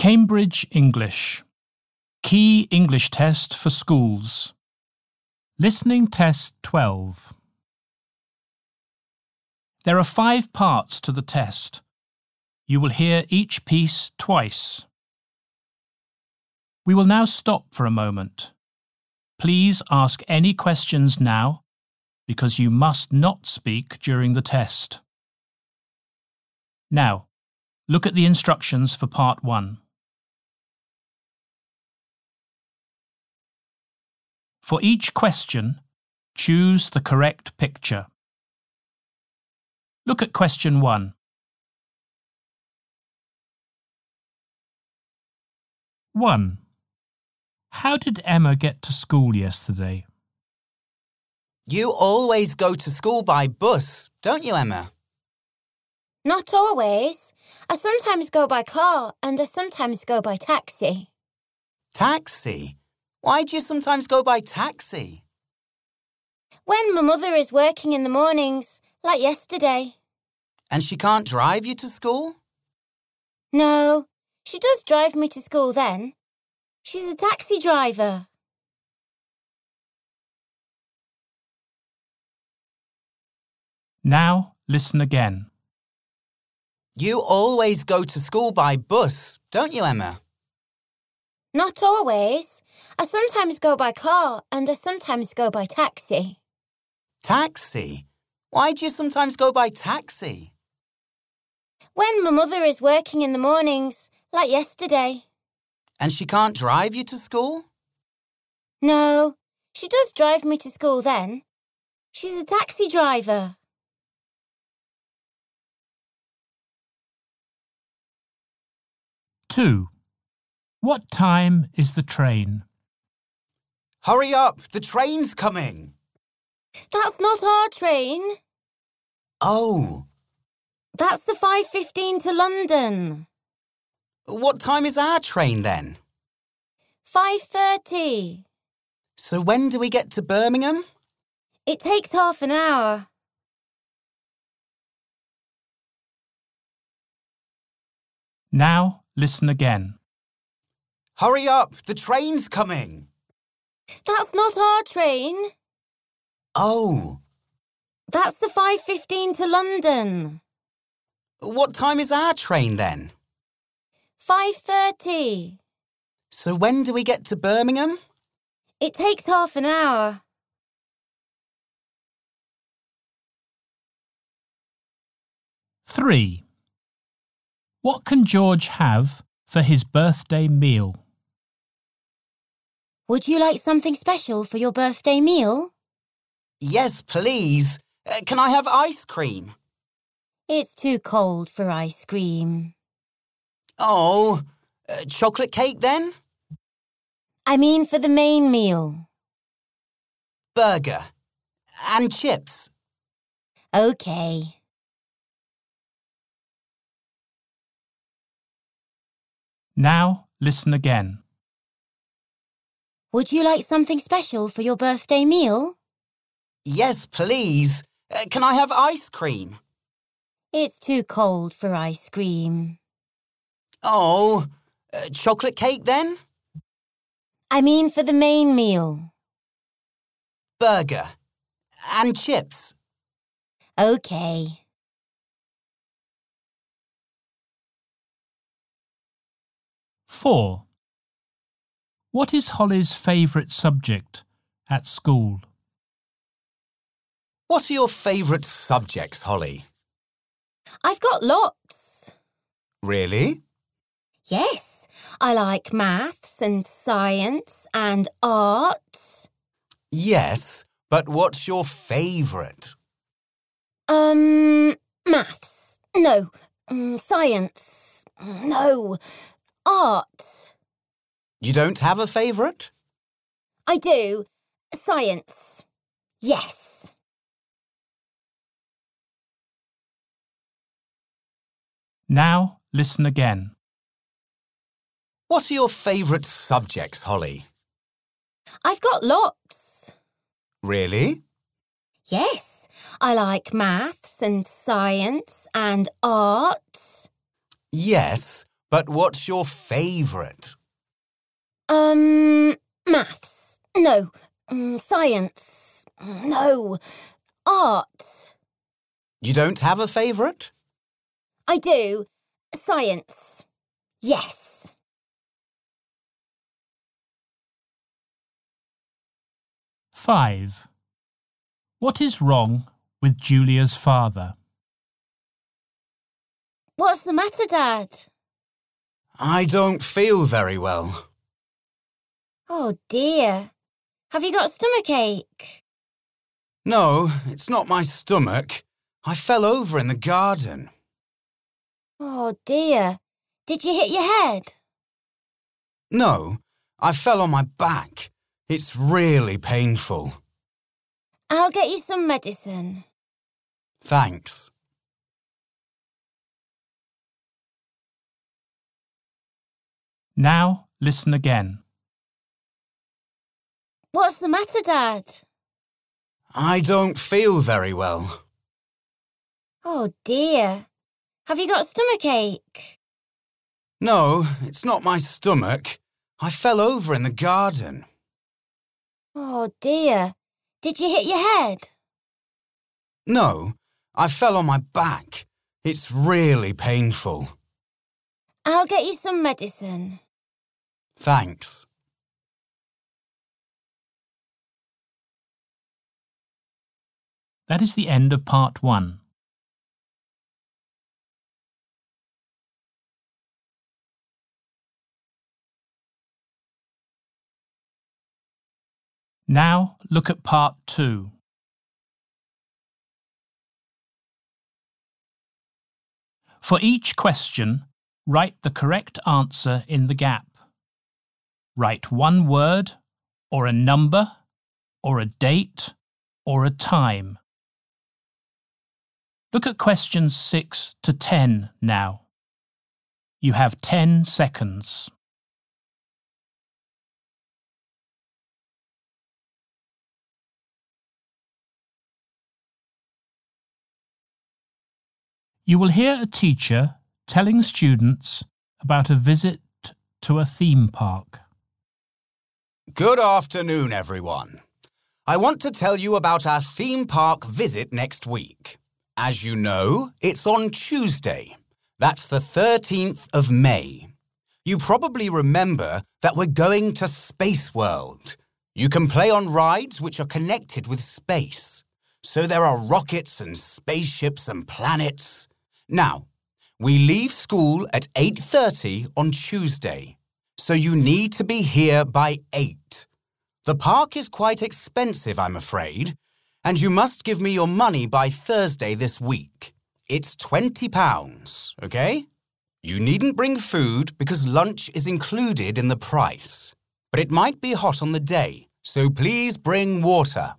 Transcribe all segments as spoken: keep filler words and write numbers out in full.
Cambridge English. Key English Test for Schools. Listening Test twelve. There are five parts to the test. You will hear each piece twice. We will now stop for a moment. Please ask any questions now, because you must not speak during the test. Now, look at the instructions for part one. For each question, choose the correct picture. Look at question one. one. How did Emma get to school yesterday? You always go to school by bus, don't you, Emma? Not always. I sometimes go by car and I sometimes go by taxi. Taxi? Why do you sometimes go by taxi? When my mother is working in the mornings, like yesterday. And she can't drive you to school? No, she does drive me to school then. She's a taxi driver. Now listen again. You always go to school by bus, don't you, Emma? Not always. I sometimes go by car and I sometimes go by taxi. Taxi? Why do you sometimes go by taxi? When my mother is working in the mornings, like yesterday. And she can't drive you to school? No, she does drive me to school then. She's a taxi driver. two. What time is the train? Hurry up, the train's coming. That's not our train. Oh. That's the five fifteen to London. What time is our train then? five thirty. So when do we get to Birmingham? It takes half an hour. Now listen again. Hurry up, the train's coming. That's not our train. Oh. That's the five fifteen to London. What time is our train then? five thirty. So when do we get to Birmingham? It takes half an hour. three. What can George have for his birthday meal? Would you like something special for your birthday meal? Yes, please. Uh, can I have ice cream? It's too cold for ice cream. Oh, uh, chocolate cake then? I mean for the main meal. Burger. And chips. OK. Now listen again. Would you like something special for your birthday meal? Yes, please. Uh, can I have ice cream? It's too cold for ice cream. Oh, uh, chocolate cake then? I mean for the main meal. Burger. And chips. OK. four. What is Holly's favourite subject at school? What are your favourite subjects, Holly? I've got lots. Really? Yes, I like maths and science and art. Yes, but what's your favourite? Um, maths. No. Um, science. No. Art. You don't have a favourite? I do. Science. Yes. Now listen again. What are your favourite subjects, Holly? I've got lots. Really? Yes, I like maths and science and art. Yes, But what's your favourite? Um, maths. No. Um, science. No. Art. You don't have a favourite? I do. Science. Yes. five. What is wrong with Julia's father? What's the matter, Dad? I don't feel very well. Oh dear. Have you got stomachache? No, it's not my stomach. I fell over in the garden. Oh dear. Did you hit your head? No, I fell on my back. It's really painful. I'll get you some medicine. Thanks. Now listen again. What's the matter, Dad? I don't feel very well. Oh dear. Have you got stomachache? No, it's not my stomach. I fell over in the garden. Oh dear. Did you hit your head? No, I fell on my back. It's really painful. I'll get you some medicine. Thanks. That is the end of part one. Now look at part two. For each question, write the correct answer in the gap. Write one word, or a number, or a date, or a time. Look at questions six to ten now. You have ten seconds. You will hear a teacher telling students about a visit to a theme park. Good afternoon, everyone. I want to tell you about our theme park visit next week. As you know, it's on Tuesday. That's the thirteenth of May. You probably remember that we're going to Space World. You can play on rides which are connected with space. So there are rockets and spaceships and planets. Now, we leave school at eight thirty on Tuesday, so you need to be here by eight. The park is quite expensive, I'm afraid, and you must give me your money by Thursday this week. It's twenty pounds, okay? You needn't bring food because lunch is included in the price. But it might be hot on the day, so please bring water.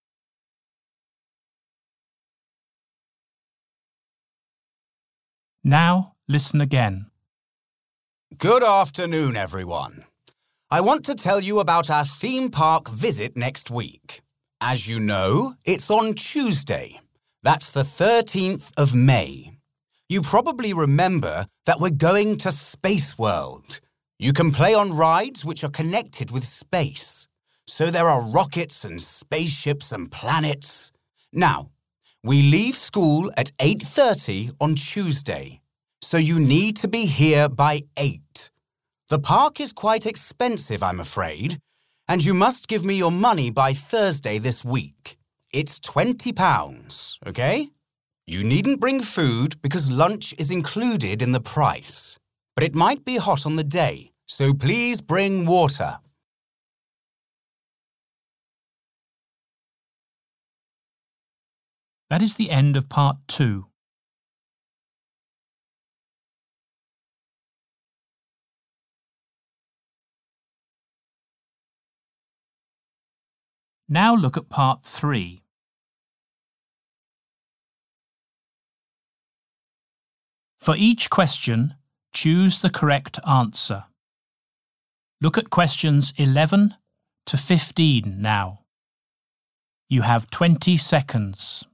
Now listen again. Good afternoon, everyone. I want to tell you about our theme park visit next week. As you know, it's on Tuesday. That's the thirteenth of May. You probably remember that we're going to Space World. You can play on rides which are connected with space. So there are rockets and spaceships and planets. Now, we leave school at eight thirty on Tuesday, so you need to be here by eight. The park is quite expensive, I'm afraid, and you must give me your money by Thursday this week. It's twenty pounds, okay? You needn't bring food because lunch is included in the price. But it might be hot on the day, so please bring water. That is the end of part two. Now look at part three. For each question, choose the correct answer. Look at questions eleven to fifteen now. You have twenty seconds.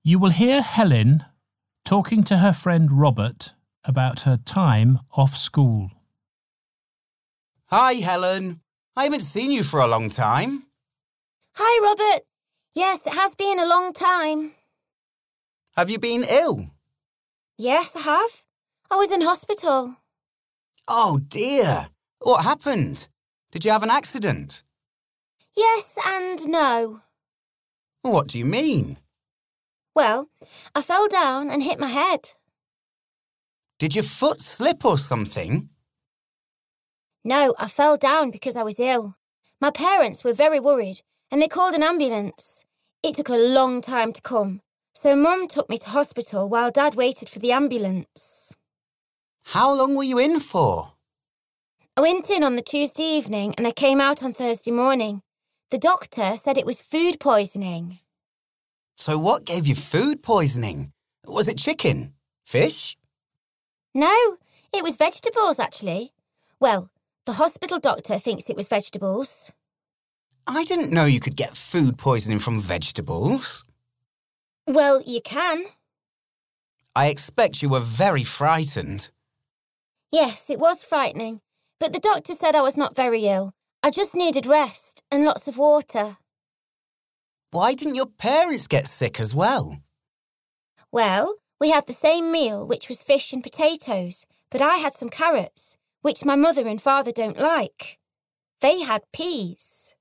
You will hear Helen talking to her friend Robert about her time off school. Hi, Helen. I haven't seen you for a long time. Hi, Robert. Yes, it has been a long time. Have you been ill? Yes, I have. I was in hospital. Oh, dear. What happened? Did you have an accident? Yes and no. What do you mean? Well, I fell down and hit my head. Did your foot slip or something? No, I fell down because I was ill. My parents were very worried and they called an ambulance. It took a long time to come, so Mum took me to hospital while Dad waited for the ambulance. How long were you in for? I went in on the Tuesday evening and I came out on Thursday morning. The doctor said it was food poisoning. So what gave you food poisoning? Was it chicken? Fish? No, it was vegetables, actually. Well, the hospital doctor thinks it was vegetables. I didn't know you could get food poisoning from vegetables. Well, you can. I expect you were very frightened. Yes, it was frightening, but the doctor said I was not very ill. I just needed rest and lots of water. Why didn't your parents get sick as well? Well, we had the same meal, which was fish and potatoes, but I had some carrots, which my mother and father don't like. They had peas.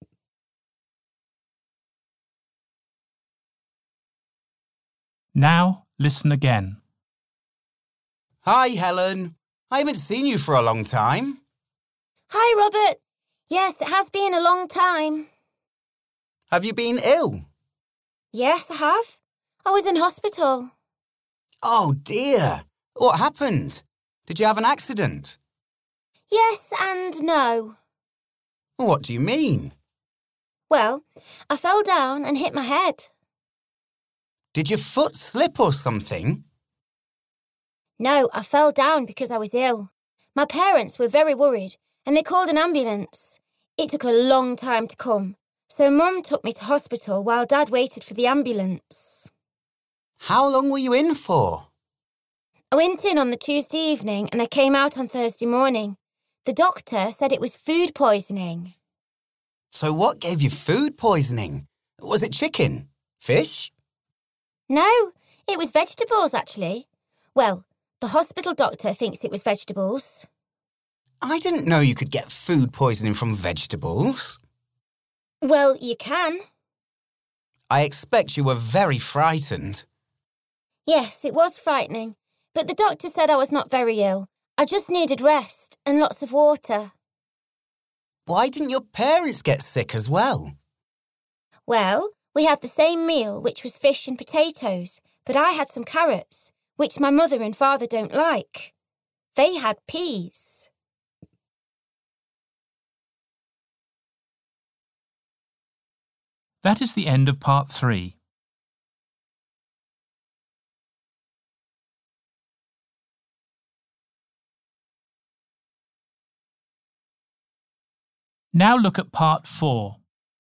Now listen again. Hi, Helen. I haven't seen you for a long time. Hi, Robert. Yes, it has been a long time. Have you been ill? Yes, I have. I was in hospital. Oh, dear. What happened? Did you have an accident? Yes and no. What do you mean? Well, I fell down and hit my head. Did your foot slip or something? No, I fell down because I was ill. My parents were very worried and they called an ambulance. It took a long time to come, so Mum took me to hospital while Dad waited for the ambulance. How long were you in for? I went in on the Tuesday evening and I came out on Thursday morning. The doctor said it was food poisoning. So what gave you food poisoning? Was it chicken? Fish? No, it was vegetables, actually. Well, the hospital doctor thinks it was vegetables. I didn't know you could get food poisoning from vegetables. Well, you can. I expect you were very frightened. Yes, it was frightening, but the doctor said I was not very ill. I just needed rest and lots of water. Why didn't your parents get sick as well? Well, we had the same meal, which was fish and potatoes, but I had some carrots, which my mother and father don't like. They had peas. That is the end of part three. Now look at part four.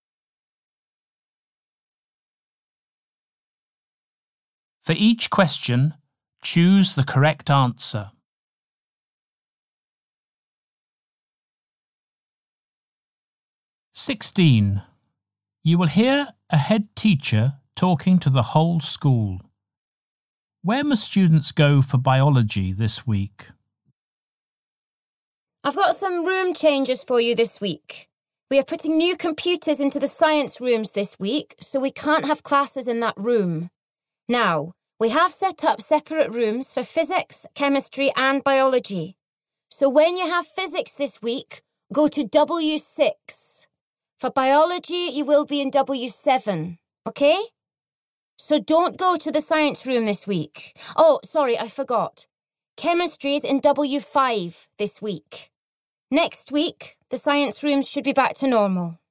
For each question, choose the correct answer. sixteen. You will hear a head teacher talking to the whole school. Where must students go for biology this week? I've got some room changes for you this week. We are putting new computers into the science rooms this week, so we can't have classes in that room. Now, we have set up separate rooms for physics, chemistry and biology. So when you have physics this week, go to W six. For biology, you will be in W seven, okay? So don't go to the science room this week. Oh, sorry, I forgot. Chemistry is in W five this week. Next week, the science rooms should be back to normal.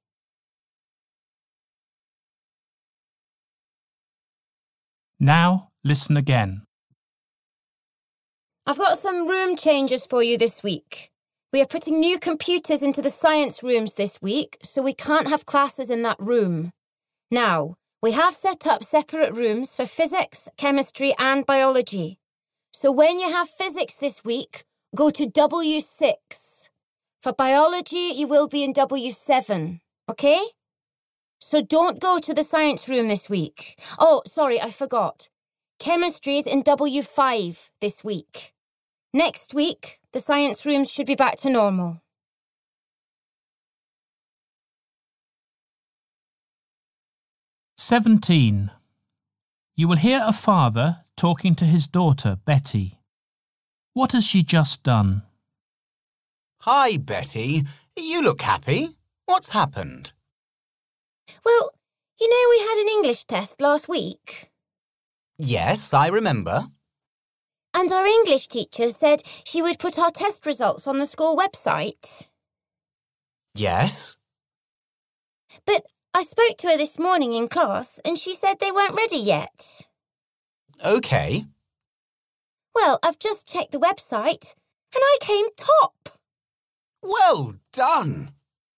Now listen again. I've got some room changes for you this week. We are putting new computers into the science rooms this week, so we can't have classes in that room. Now, We have set up separate rooms for physics, chemistry and biology. So when you have physics this week, go to W six. For biology, you will be in W seven, okay? So don't go to the science room this week. Oh, sorry, I forgot. Chemistry is in W five this week. Next week, the science rooms should be back to normal. seventeen. You will hear a father talking to his daughter, Betty. What has she just done? Hi, Betty. You look happy. What's happened? Well, you know we had an English test last week. Yes, I remember. And our English teacher said she would put our test results on the school website. Yes? But I spoke to her this morning in class and she said they weren't ready yet. OK. Well, I've just checked the website and I came top. Well done!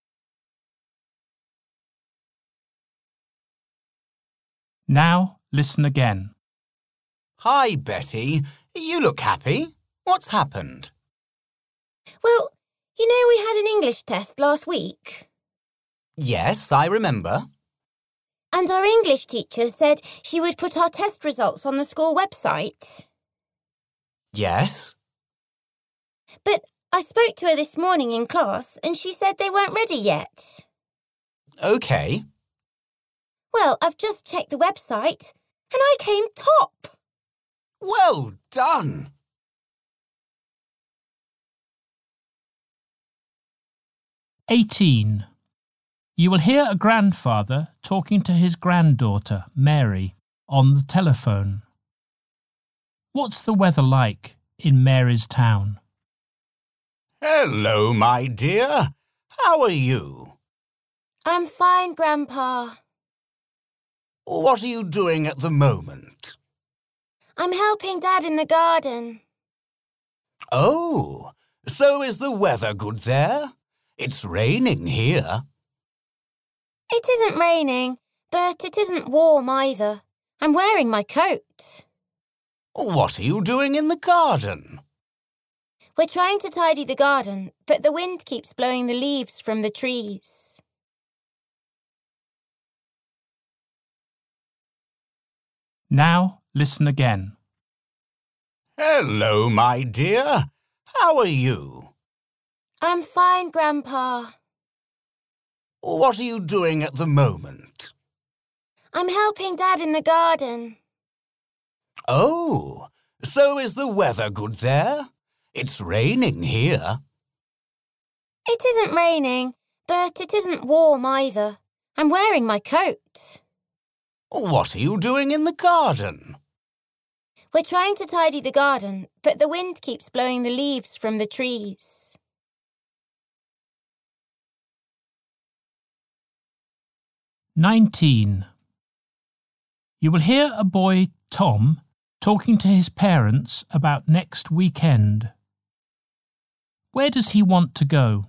Now listen again. Hi, Betty. You look happy. What's happened? Well, you know we had an English test last week. Yes, I remember. And our English teacher said she would put our test results on the school website. Yes? But I spoke to her this morning in class and she said they weren't ready yet. OK. Well, I've just checked the website and I came top. Well done! eighteen. You will hear a grandfather talking to his granddaughter, Mary, on the telephone. What's the weather like in Mary's town? Hello, my dear. How are you? I'm fine, Grandpa. What are you doing at the moment? I'm helping Dad in the garden. Oh, so is the weather good there? It's raining here. It isn't raining, but it isn't warm either. I'm wearing my coat. What are you doing in the garden? We're trying to tidy the garden, but the wind keeps blowing the leaves from the trees. Now listen again. Hello, my dear. How are you? I'm fine, Grandpa. What are you doing at the moment? I'm helping Dad in the garden. Oh, so is the weather good there? It's raining here. It isn't raining, but it isn't warm either. I'm wearing my coat. What are you doing in the garden? We're trying to tidy the garden, but the wind keeps blowing the leaves from the trees. nineteen. You will hear a boy, Tom, talking to his parents about next weekend. Where does he want to go?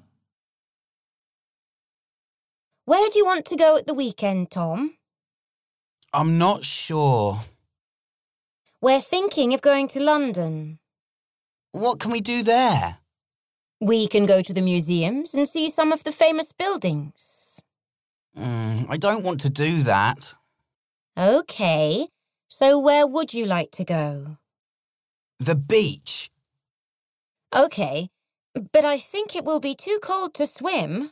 Where do you want to go at the weekend, Tom? I'm not sure. We're thinking of going to London. What can we do there? We can go to the museums and see some of the famous buildings. Mm, I don't want to do that. OK, so where would you like to go? The beach. OK, but I think it will be too cold to swim.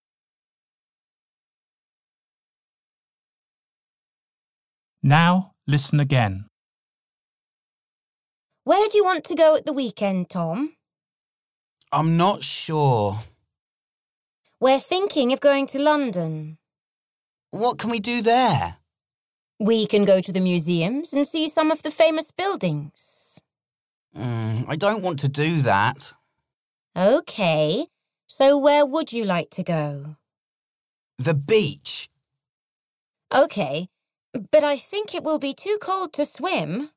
Now listen again. Where do you want to go at the weekend, Tom? I'm not sure. We're thinking of going to London. What can we do there? We can go to the museums and see some of the famous buildings. Mm, I don't want to do that. OK, so where would you like to go? The beach. OK, but I think it will be too cold to swim.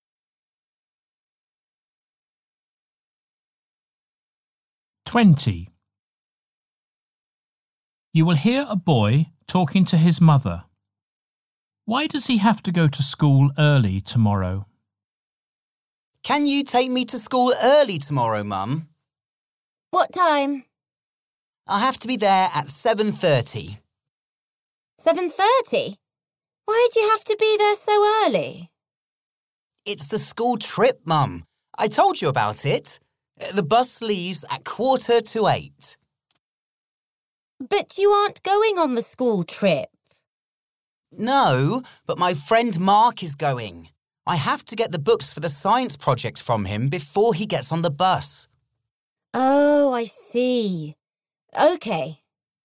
twenty. You will hear a boy talking to his mother. Why does he have to go to school early tomorrow? Can you take me to school early tomorrow, Mum? What time? I have to be there at seven thirty. seven thirty? Why do you have to be there so early? It's the school trip, Mum. I told you about it. The bus leaves at quarter to eight. But you aren't going on the school trip. No, but my friend Mark is going. I have to get the books for the science project from him before he gets on the bus. Oh, I see. OK.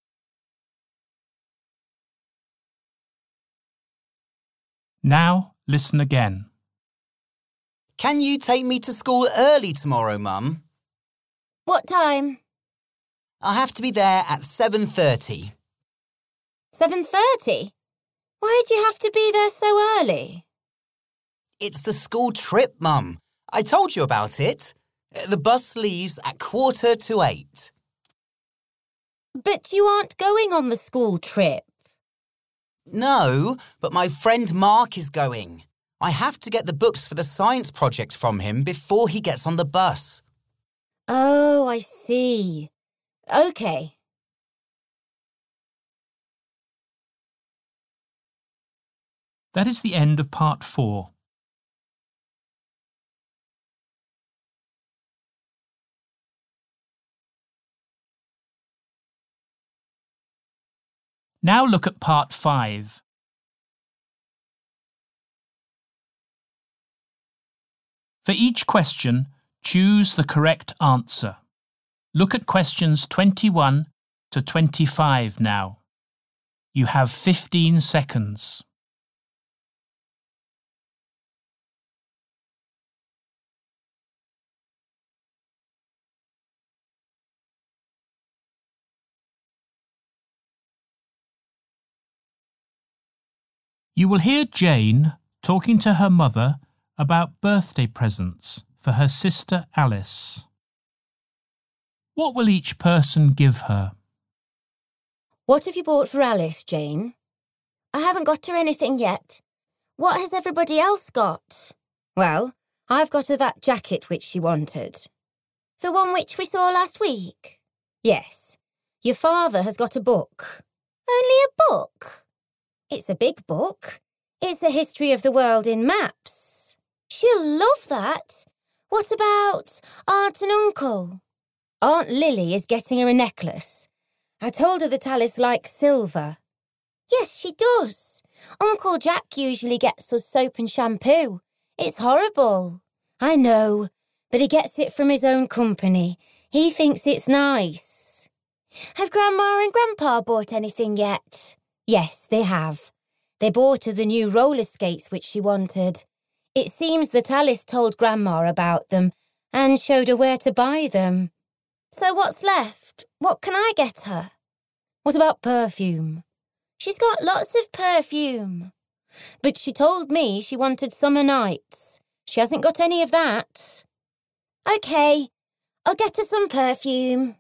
Now listen again. Can you take me to school early tomorrow, Mum? What time? I have to be there at seven thirty. seven thirty? Why do you have to be there so early? It's the school trip, Mum. I told you about it. The bus leaves at quarter to eight. But you aren't going on the school trip. No, but my friend Mark is going. I have to get the books for the science project from him before he gets on the bus. Oh, I see. OK. That is the end of part four. Now look at part five. For each question, choose the correct answer. Look at questions twenty-one to twenty-five now. You have fifteen seconds. You will hear Jane talking to her mother about birthday presents for her sister Alice. What will each person give her? What have you bought for Alice, Jane? I haven't got her anything yet. What has everybody else got? Well, I've got her that jacket which she wanted. The one which we saw last week? Yes. Your father has got a book. Only a book? It's a big book. It's a history of the world in maps. She'll love that. What about Aunt and Uncle? Aunt Lily is getting her a necklace. I told her that Alice likes silver. Yes, she does. Uncle Jack usually gets us soap and shampoo. It's horrible. I know, but he gets it from his own company. He thinks it's nice. Have Grandma and Grandpa bought anything yet? Yes, they have. They bought her the new roller skates which she wanted. It seems that Alice told Grandma about them and showed her where to buy them. So what's left? What can I get her? What about perfume? She's got lots of perfume. But she told me she wanted summer nights. She hasn't got any of that. OK, I'll get her some perfume.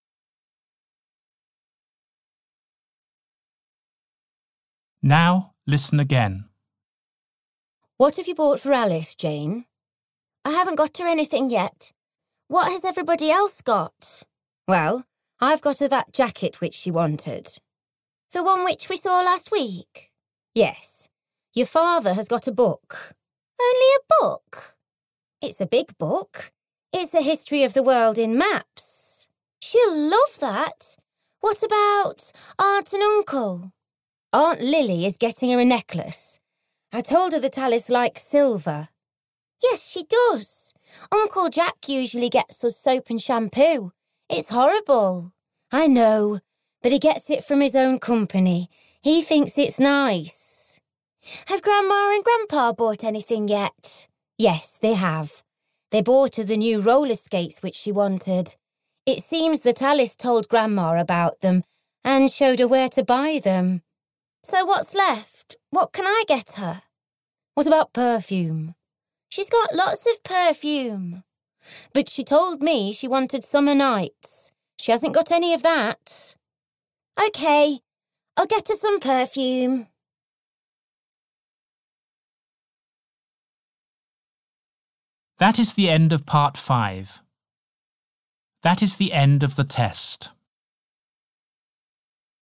Now listen again. What have you bought for Alice, Jane? I haven't got her anything yet. What has everybody else got? Well, I've got her that jacket which she wanted. The one which we saw last week? Yes. Your father has got a book. Only a book? It's a big book. It's a history of the world in maps. She'll love that. What about Aunt and Uncle? Aunt Lily is getting her a necklace. I told her that Alice likes silver. Yes, she does. Uncle Jack usually gets us soap and shampoo. It's horrible. I know, but he gets it from his own company. He thinks it's nice. Have Grandma and Grandpa bought anything yet? Yes, they have. They bought her the new roller skates which she wanted. It seems that Alice told Grandma about them and showed her where to buy them. So what's left? What can I get her? What about perfume? She's got lots of perfume. But she told me she wanted summer nights. She hasn't got any of that. OK, I'll get her some perfume. That is the end of part five. That is the end of the test.